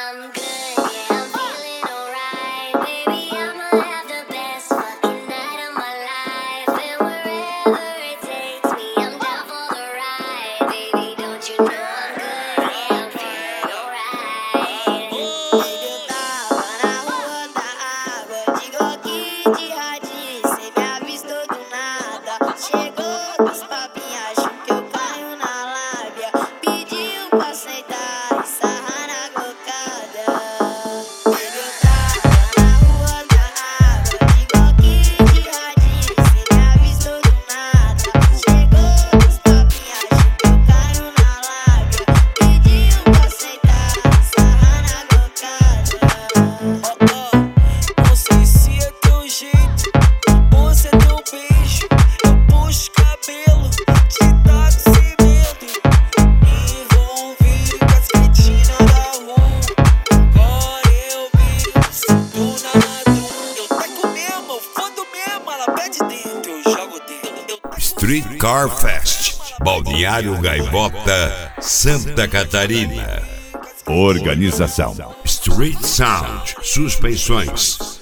Street Car Fest, Balneário Gaivota, Santa Catarina. Organização Street Sound Suspensões.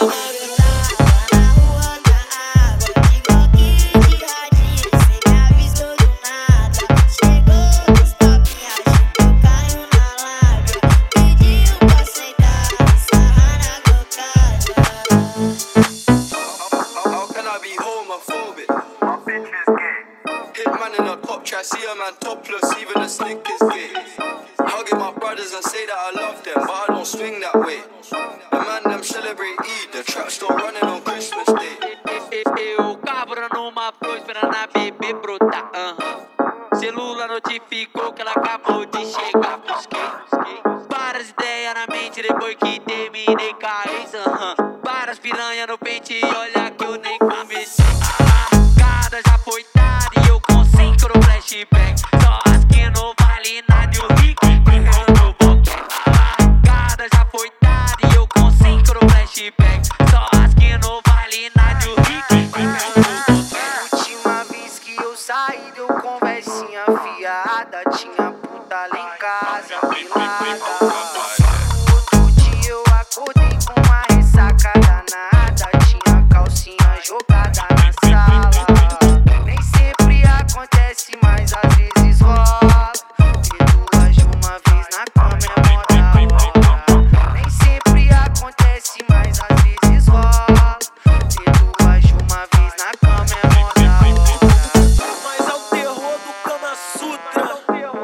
I see a man topless, even the slick is gay. Hugging my brothers and say that I love them, but I don't swing that way. The man them celebrate Eid, the trap still running on Christmas Day. Eu cabra numa flor esperando a bebê brotar. Celula notificou que ela acabou de chegar. Busquei várias ideias na mente depois que terminei com a ex. Várias piranha no pente e olha que eu nem comecei. Cada já foi tarde e eu consigo no flashback. Só as que não vale nada e o rico no boquete. Cada já foi tarde e eu consigo no flashback. Só as que não vale nada e o rico no Última vez que eu saí deu conversinha fiada. Tinha puta lá em casa, pilada. Outro dia eu acordei com uma ressaca danada. Tinha calcinha jogada na sala. Nem sempre acontece, mas às vezes rola. Ter duas de uma vez na cama é mó da hora. Nem sempre acontece, mas às vezes rola. Ter duas de uma vez na cama é mó da hora. Mas é o terror do Kama Sutra.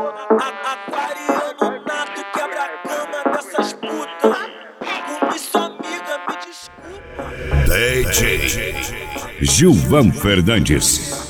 Aquariano nato quebra a cama dessas putas. Como sua amiga me desculpa. DJ Gilvan Fernandes.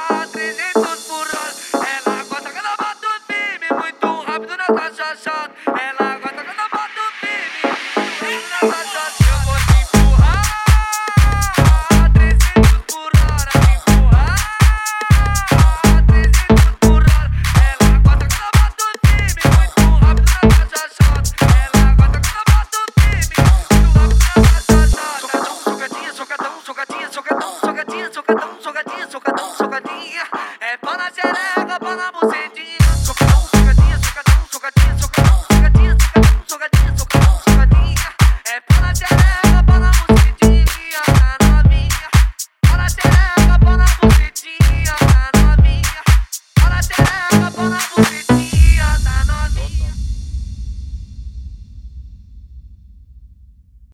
shot.